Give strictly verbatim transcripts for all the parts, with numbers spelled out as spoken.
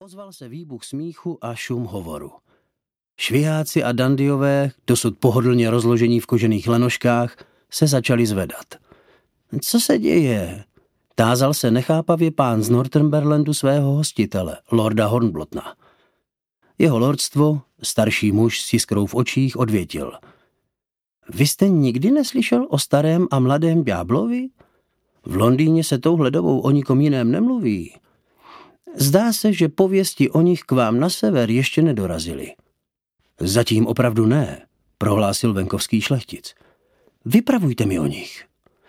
Ozval se výbuch smíchu a šum hovoru. Šviháci a dandiové, dosud pohodlně rozložení v kožených lenoškách, se začali zvedat. Co se děje? Tázal se nechápavě pán z Northumberlandu svého hostitele, lorda Hornblothna. Jeho lordstvo, starší muž s jiskrou v očích, odvětil. Vy jste nikdy neslyšel o starém a mladém ďáblovi? V Londýně se touhle dobou o nikom jiném nemluví. Zdá se, že pověsti o nich k vám na sever ještě nedorazily. Zatím opravdu ne, prohlásil venkovský šlechtic. Vypravujte mi o nich.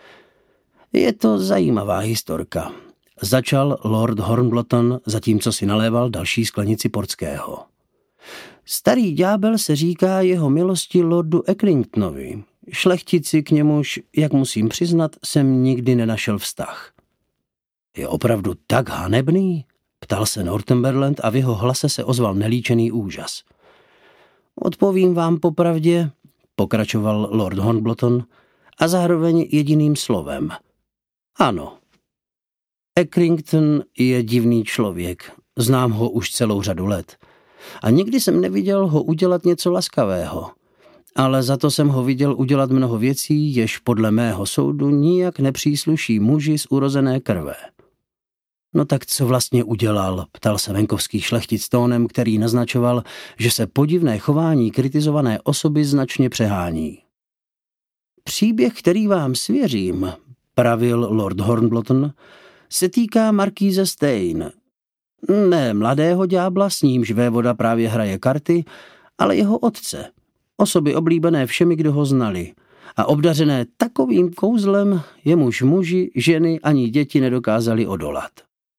Je to zajímavá historka, začal lord Hornbloton, zatímco si naléval další sklenici portského. Starý ďábel se říká jeho milosti lordu Accringtonovi. Šlechtici k němuž, jak musím přiznat, jsem nikdy nenašel vztah. Je opravdu tak hanebný? Ptal se Northumberland a v jeho hlase se ozval nelíčený úžas. Odpovím vám popravdě, pokračoval lord Hornbloton, a zároveň jediným slovem. Ano. Accrington je divný člověk, znám ho už celou řadu let. A nikdy jsem neviděl ho udělat něco laskavého. Ale za to jsem ho viděl udělat mnoho věcí, jež podle mého soudu nijak nepřísluší muži z urozené krve. No tak co vlastně udělal, ptal se venkovský šlechtic tónem, který naznačoval, že se podivné chování kritizované osoby značně přehání. Příběh, který vám svěřím, pravil lord Hornbloton, se týká markíze Stein. Ne mladého ďábla, s nímž vévoda právě hraje karty, ale jeho otce, osoby oblíbené všemi, kdo ho znali, a obdařené takovým kouzlem, jemuž muži, ženy ani děti nedokázali odolat.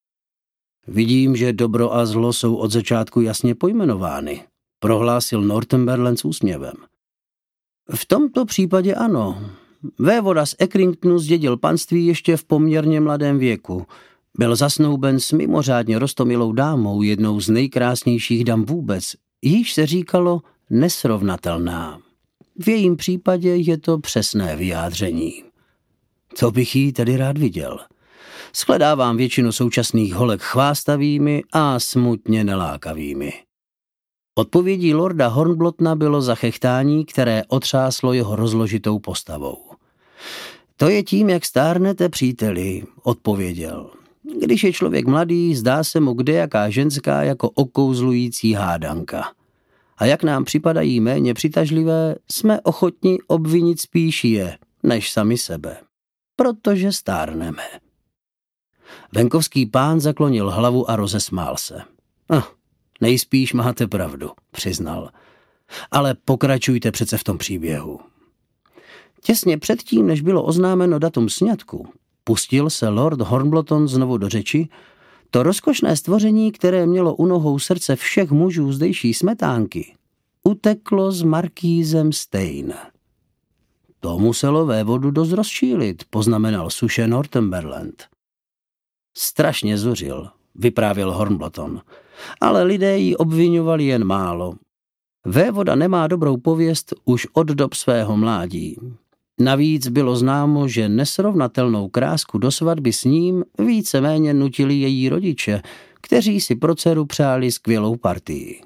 Vidím, že dobro a zlo jsou od začátku jasně pojmenovány, prohlásil Northumberland s úsměvem. V tomto případě ano. Vévoda z Accringtonu zdědil panství ještě v poměrně mladém věku. Byl zasnouben s mimořádně roztomilou dámou, jednou z nejkrásnějších dam vůbec, jíž se říkalo nesrovnatelná. V jejím případě je to přesné vyjádření. To bych jí tedy rád viděl. Shledávám většinu současných holek chvástavými a smutně nelákavými. Odpovědí lorda Hornblotna bylo zachechtání, které otřáslo jeho rozložitou postavou. To je tím, jak stárnete, příteli, odpověděl. Když je člověk mladý, zdá se mu kdejaká ženská jako okouzlující hádanka. A jak nám připadají méně přitažlivé, jsme ochotni obvinit spíš je, než sami sebe. Protože stárneme. Venkovský pán zaklonil hlavu a rozesmál se. Ah, nejspíš máte pravdu, přiznal. Ale pokračujte přece v tom příběhu. Těsně předtím, než bylo oznámeno datum sňatku, pustil se lord Hornbloton znovu do řeči, to rozkošné stvoření, které mělo u nohou srdce všech mužů zdejší smetánky, uteklo s markýzem Stein. To muselo vévodu dost rozčílit, poznamenal suše Northumberland. Strašně zuřil, vyprávěl Hornbloton, ale lidé ji obviňovali jen málo. Vévoda nemá dobrou pověst už od dob svého mládí. Navíc bylo známo, že nesrovnatelnou krásku do svatby s ním víceméně nutili její rodiče, kteří si pro dceru přáli skvělou partii.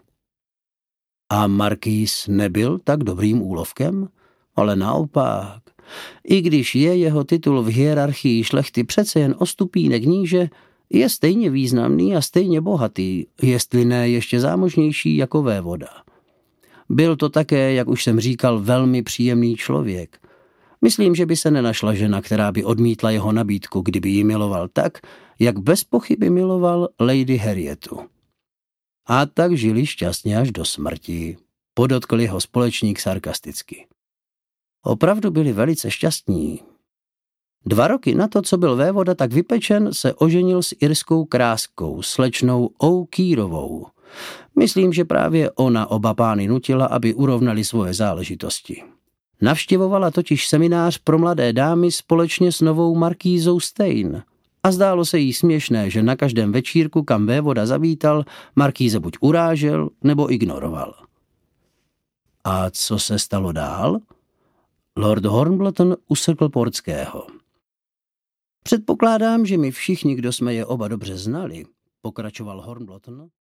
A markýz nebyl tak dobrým úlovkem? Ale naopak, i když je jeho titul v hierarchii šlechty přece jen o stupínek níže, je stejně významný a stejně bohatý, jestli ne ještě zámožnější jako vévoda. Byl to také, jak už jsem říkal, velmi příjemný člověk. Myslím, že by se nenašla žena, která by odmítla jeho nabídku, kdyby ji miloval tak, jak bez pochyby miloval Lady Harrietu. A tak žili šťastně až do smrti, podotkl jeho společník sarkasticky. Opravdu byli velice šťastní. Dva roky na to, co byl vévoda tak vypečen, se oženil s irskou kráskou, slečnou O'Keerovou. Myslím, že právě ona oba pány nutila, aby urovnali svoje záležitosti. Navštěvovala totiž seminář pro mladé dámy společně s novou markýzou Stein a zdálo se jí směšné, že na každém večírku, kam vévoda zavítal, markýze buď urážel, nebo ignoroval. A co se stalo dál? Lord Hornbloton usrkl portského. Předpokládám, že my všichni, kdo jsme je oba dobře znali, pokračoval Hornbloton,